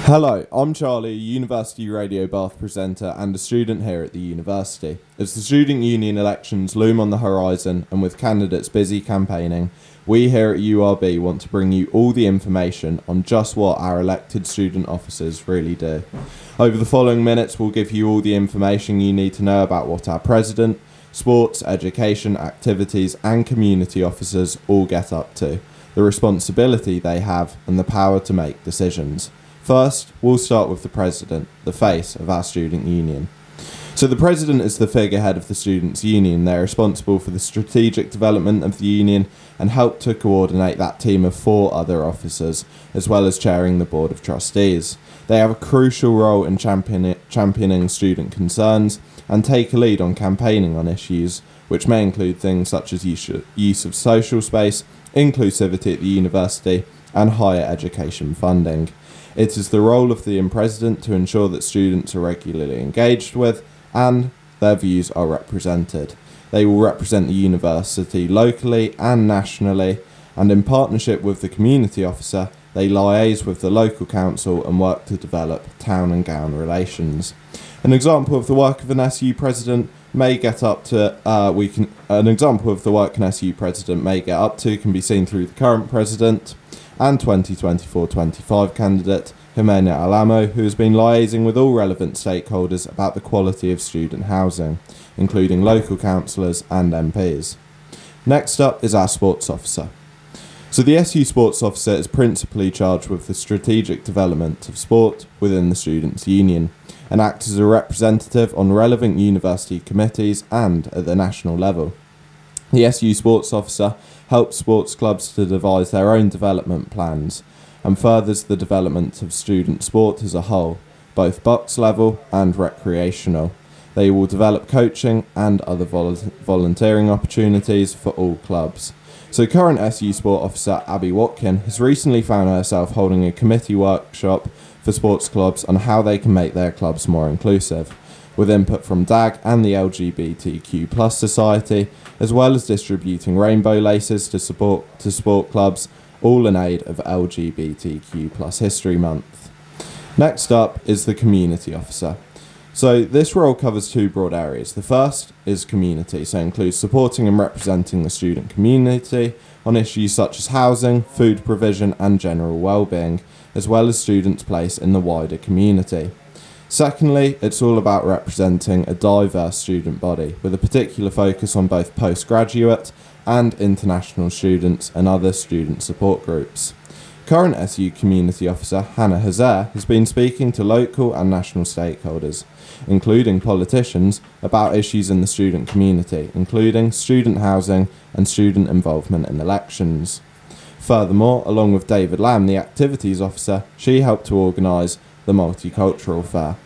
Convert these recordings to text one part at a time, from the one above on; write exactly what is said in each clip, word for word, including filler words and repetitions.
Hello, I'm Charlie, a University Radio Bath presenter and a student here at the university. As the student union elections loom on the horizon and with candidates busy campaigning, we here at U R B want to bring you all the information on just what our elected student officers really do. Over the following minutes, we'll give you all the information you need to know about what our president, sports, education, activities and community officers all get up to, the responsibility they have and the power to make decisions. First, we'll start with the president, the face of our student union. So the president is the figurehead of the students' union. They're responsible for the strategic development of the union and help to coordinate that team of four other officers, as well as chairing the board of trustees. They have a crucial role in champion- championing student concerns and take a lead on campaigning on issues, which may include things such as use use of social space, inclusivity at the university, and higher education funding. It is the role of the president to ensure that students are regularly engaged with and their views are represented. They will represent the university locally and nationally, and in partnership with the community officer, they liaise with the local council and work to develop town and gown relations. An example of the work of an S U president may get up to uh, we can an example of the work an S U president may get up to can be seen through the current president and twenty twenty-four twenty-five candidate, Jimena Alamo, who has been liaising with all relevant stakeholders about the quality of student housing, including local councillors and M Ps. Next up is our sports officer. So the S U sports officer is principally charged with the strategic development of sport within the students' union and acts as a representative on relevant university committees and at the national level. The S U sports officer helps sports clubs to devise their own development plans and furthers the development of student sport as a whole, both box level and recreational. They will develop coaching and other vol- volunteering opportunities for all clubs. So current S U sport officer Abby Watkin has recently found herself holding a committee workshop for sports clubs on how they can make their clubs more inclusive, with input from D A G and the L G B T Q plus society, as well as distributing rainbow laces to support to sport clubs, all in aid of L G B T Q plus History Month. Next up is the community officer. So this role covers two broad areas. The first is community, so it includes supporting and representing the student community on issues such as housing, food provision and general well-being, as well as students' place in the wider community. Secondly, it's all about representing a diverse student body, with a particular focus on both postgraduate and international students and other student support groups. Current S U Community Officer Hannah Hazer has been speaking to local and national stakeholders, including politicians, about issues in the student community, including student housing and student involvement in elections. Furthermore, along with David Lamb, the Activities Officer, she helped to organise the Multicultural Fair.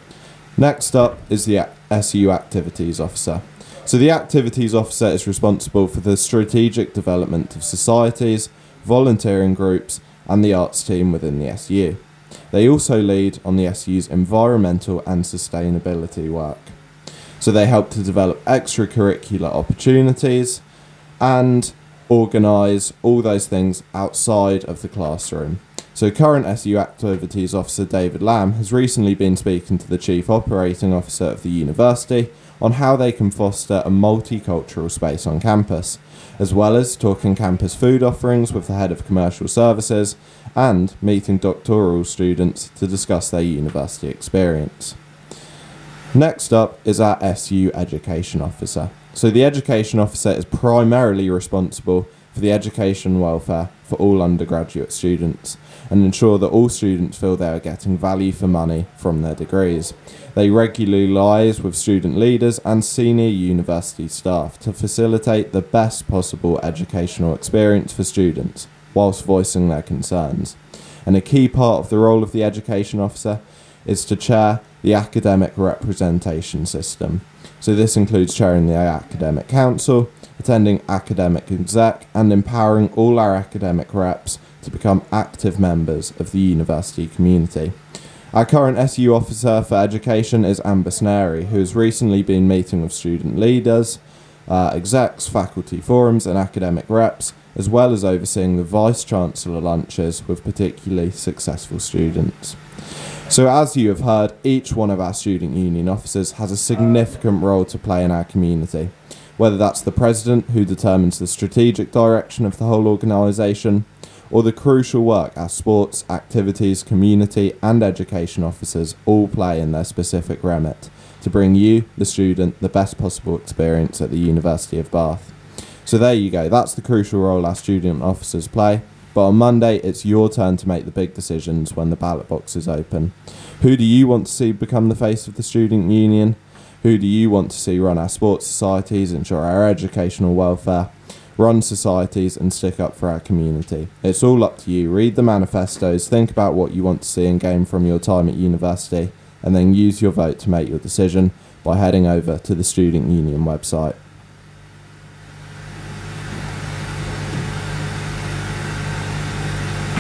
Next up is the S U Activities Officer. So the Activities Officer is responsible for the strategic development of societies, volunteering groups and the arts team within the S U. They also lead on the S U's environmental and sustainability work. So they help to develop extracurricular opportunities and organise all those things outside of the classroom. So current S U Activities Officer David Lamb has recently been speaking to the Chief Operating Officer of the university on how they can foster a multicultural space on campus, as well as talking campus food offerings with the Head of Commercial Services and meeting doctoral students to discuss their university experience. Next up is our S U Education Officer. So the Education Officer is primarily responsible for the education welfare for all undergraduate students and ensure that all students feel they are getting value for money from their degrees. They regularly liaise with student leaders and senior university staff to facilitate the best possible educational experience for students whilst voicing their concerns. And a key part of the role of the Education Officer is to chair the academic representation system. So this includes chairing the Academic Council, attending academic exec and empowering all our academic reps to become active members of the university community. Our current S U Officer for Education is Amber Snary, who has recently been meeting with student leaders, uh, execs, faculty forums and academic reps as well as overseeing the Vice-Chancellor lunches with particularly successful students. So as you have heard, each one of our student union officers has a significant role to play in our community, whether that's the president who determines the strategic direction of the whole organisation, or the crucial work our sports, activities, community and education officers all play in their specific remit to bring you, the student, the best possible experience at the University of Bath. So there you go, that's the crucial role our student officers play. But on Monday, it's your turn to make the big decisions when the ballot box is open. Who do you want to see become the face of the student union? Who do you want to see run our sports societies, ensure our educational welfare, run societies and stick up for our community? It's all up to you. Read the manifestos, think about what you want to see and gain from your time at university, and then use your vote to make your decision by heading over to the Student Union website.